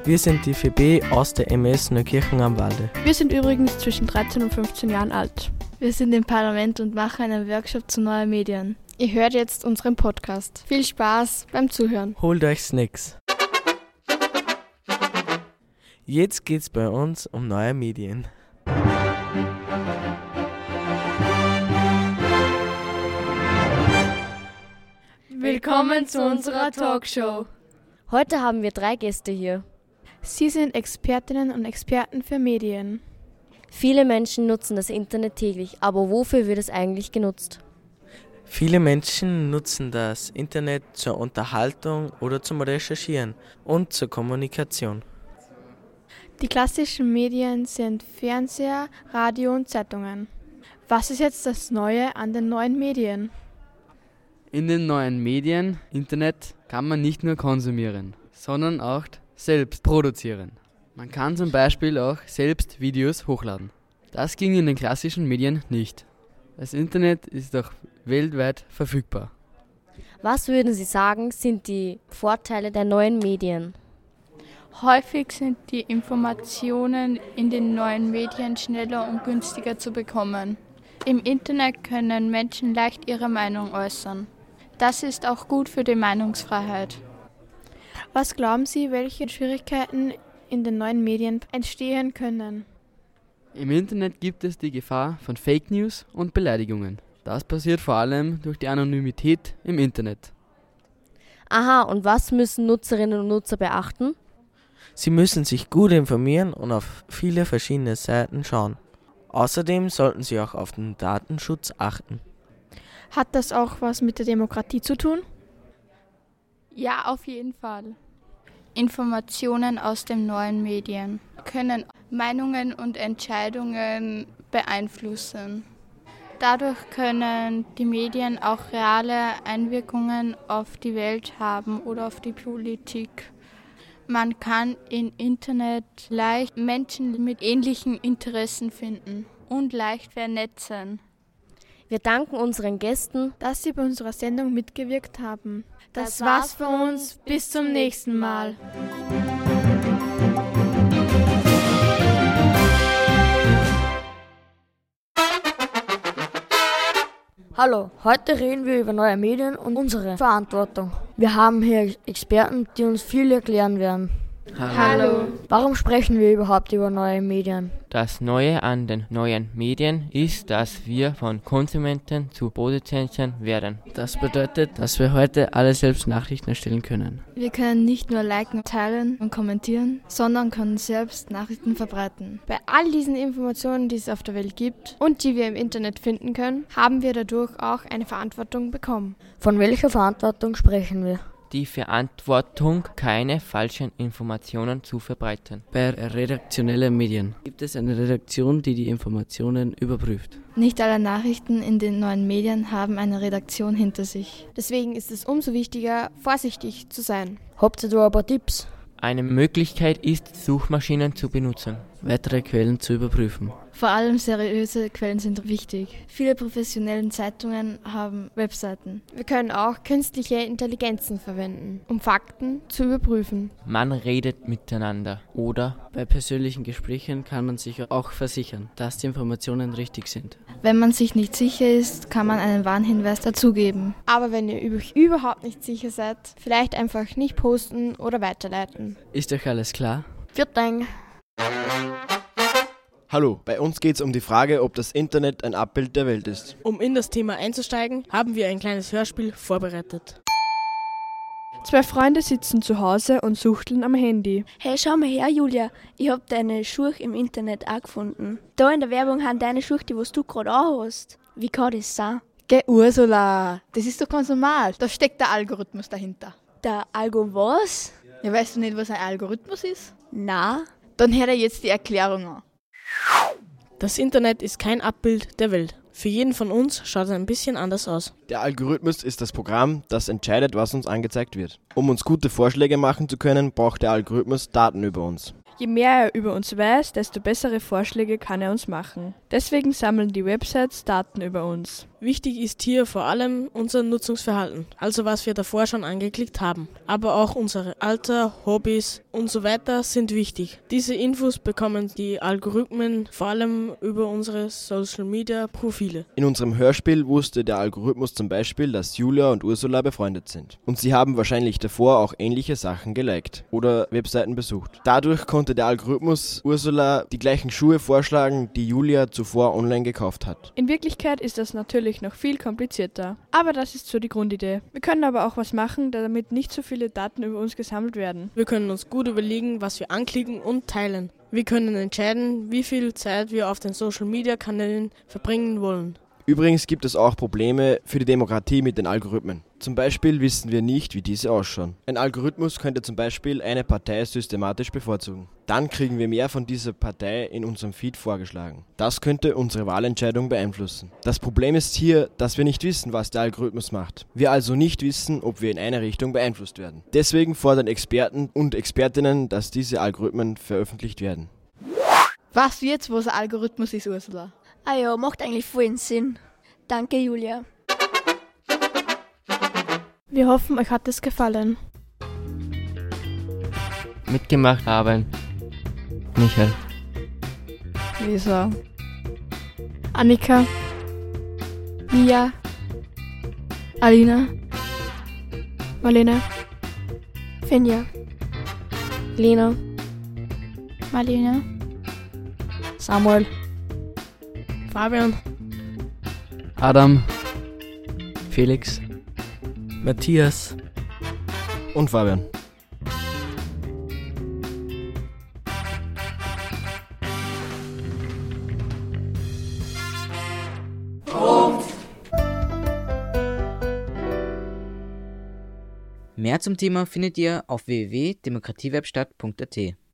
Wir sind die 4B aus der MS Neukirchen am Walde. Wir sind übrigens zwischen 13 und 15 Jahren alt. Wir sind im Parlament und machen einen Workshop zu neuen Medien. Ihr hört jetzt unseren Podcast. Viel Spaß beim Zuhören. Holt euch Snacks. Jetzt geht's bei uns um neue Medien. Willkommen zu unserer Talkshow. Heute haben wir 3 Gäste hier. Sie sind Expertinnen und Experten für Medien. Viele Menschen nutzen das Internet täglich, aber wofür wird es eigentlich genutzt? Viele Menschen nutzen das Internet zur Unterhaltung oder zum Recherchieren und zur Kommunikation. Die klassischen Medien sind Fernseher, Radio und Zeitungen. Was ist jetzt das Neue an den neuen Medien? In den neuen Medien, Internet, kann man nicht nur konsumieren, sondern auch selbst produzieren. Man kann zum Beispiel auch selbst Videos hochladen. Das ging in den klassischen Medien nicht. Das Internet ist auch weltweit verfügbar. Was würden Sie sagen, sind die Vorteile der neuen Medien? Häufig sind die Informationen in den neuen Medien schneller und günstiger zu bekommen. Im Internet können Menschen leicht ihre Meinung äußern. Das ist auch gut für die Meinungsfreiheit. Was glauben Sie, welche Schwierigkeiten in den neuen Medien entstehen können? Im Internet gibt es die Gefahr von Fake News und Beleidigungen. Das passiert vor allem durch die Anonymität im Internet. Aha, und was müssen Nutzerinnen und Nutzer beachten? Sie müssen sich gut informieren und auf viele verschiedene Seiten schauen. Außerdem sollten Sie auch auf den Datenschutz achten. Hat das auch was mit der Demokratie zu tun? Ja, auf jeden Fall. Informationen aus den neuen Medien können Meinungen und Entscheidungen beeinflussen. Dadurch können die Medien auch reale Einwirkungen auf die Welt haben oder auf die Politik. Man kann im Internet leicht Menschen mit ähnlichen Interessen finden und leicht vernetzen. Wir danken unseren Gästen, dass Sie bei unserer Sendung mitgewirkt haben. Das war's für uns. Bis zum nächsten Mal. Hallo, heute reden wir über neue Medien und unsere Verantwortung. Wir haben hier Experten, die uns viel erklären werden. Hallo. Warum sprechen wir überhaupt über neue Medien? Das Neue an den neuen Medien ist, dass wir von Konsumenten zu Produzenten werden. Das bedeutet, dass wir heute alle selbst Nachrichten erstellen können. Wir können nicht nur liken, teilen und kommentieren, sondern können selbst Nachrichten verbreiten. Bei all diesen Informationen, die es auf der Welt gibt und die wir im Internet finden können, haben wir dadurch auch eine Verantwortung bekommen. Von welcher Verantwortung sprechen wir? Die Verantwortung, keine falschen Informationen zu verbreiten. Bei redaktionellen Medien gibt es eine Redaktion, die die Informationen überprüft. Nicht alle Nachrichten in den neuen Medien haben eine Redaktion hinter sich. Deswegen ist es umso wichtiger, vorsichtig zu sein. Habt ihr da ein paar Tipps? Eine Möglichkeit ist, Suchmaschinen zu benutzen. Weitere Quellen zu überprüfen. Vor allem seriöse Quellen sind wichtig. Viele professionelle Zeitungen haben Webseiten. Wir können auch künstliche Intelligenzen verwenden, um Fakten zu überprüfen. Man redet miteinander, oder? Bei persönlichen Gesprächen kann man sich auch versichern, dass die Informationen richtig sind. Wenn man sich nicht sicher ist, kann man einen Warnhinweis dazugeben. Aber wenn ihr euch überhaupt nicht sicher seid, vielleicht einfach nicht posten oder weiterleiten. Ist euch alles klar? Viert Dank. Hallo, bei uns geht es um die Frage, ob das Internet ein Abbild der Welt ist. Um in das Thema einzusteigen, haben wir ein kleines Hörspiel vorbereitet. 2 Freunde sitzen zu Hause und suchteln am Handy. Hey, schau mal her, Julia. Ich hab deine Schuhe im Internet auch gefunden. Da in der Werbung haben deine Schuhe, die was du gerade anhast. Wie kann das sein? Geh, Ursula, das ist doch ganz normal. Da steckt der Algorithmus dahinter. Der Algo was? Ja, weißt du nicht, was ein Algorithmus ist? Na. Dann hör dir jetzt die Erklärung an. Das Internet ist kein Abbild der Welt. Für jeden von uns schaut es ein bisschen anders aus. Der Algorithmus ist das Programm, das entscheidet, was uns angezeigt wird. Um uns gute Vorschläge machen zu können, braucht der Algorithmus Daten über uns. Je mehr er über uns weiß, desto bessere Vorschläge kann er uns machen. Deswegen sammeln die Websites Daten über uns. Wichtig ist hier vor allem unser Nutzungsverhalten, also was wir davor schon angeklickt haben. Aber auch unser Alter, Hobbys und so weiter sind wichtig. Diese Infos bekommen die Algorithmen vor allem über unsere Social-Media-Profile. In unserem Hörspiel wusste der Algorithmus zum Beispiel, dass Julia und Ursula befreundet sind. Und sie haben wahrscheinlich davor auch ähnliche Sachen geliked oder Webseiten besucht. Dadurch konnte der Algorithmus Ursula die gleichen Schuhe vorschlagen, die Julia zuvor online gekauft hat. In Wirklichkeit ist das natürlich noch viel komplizierter. Aber das ist so die Grundidee. Wir können aber auch was machen, damit nicht so viele Daten über uns gesammelt werden. Wir können uns gut überlegen, was wir anklicken und teilen. Wir können entscheiden, wie viel Zeit wir auf den Social-Media-Kanälen verbringen wollen. Übrigens gibt es auch Probleme für die Demokratie mit den Algorithmen. Zum Beispiel wissen wir nicht, wie diese ausschauen. Ein Algorithmus könnte zum Beispiel eine Partei systematisch bevorzugen. Dann kriegen wir mehr von dieser Partei in unserem Feed vorgeschlagen. Das könnte unsere Wahlentscheidung beeinflussen. Das Problem ist hier, dass wir nicht wissen, was der Algorithmus macht. Wir also nicht wissen, ob wir in eine Richtung beeinflusst werden. Deswegen fordern Experten und Expertinnen, dass diese Algorithmen veröffentlicht werden. Weißt du jetzt, was ein Algorithmus ist, Ursula? Ah ja, macht eigentlich vollen Sinn. Danke, Julia. Wir hoffen, euch hat es gefallen. Mitgemacht haben Michael, Lisa, Annika, Mia, Alina, Marlene, Finja, Lena, Marlene, Samuel, Fabian, Adam, Felix, Matthias und Fabian. Mehr zum Thema findet ihr auf www.demokratiewerkstatt.at.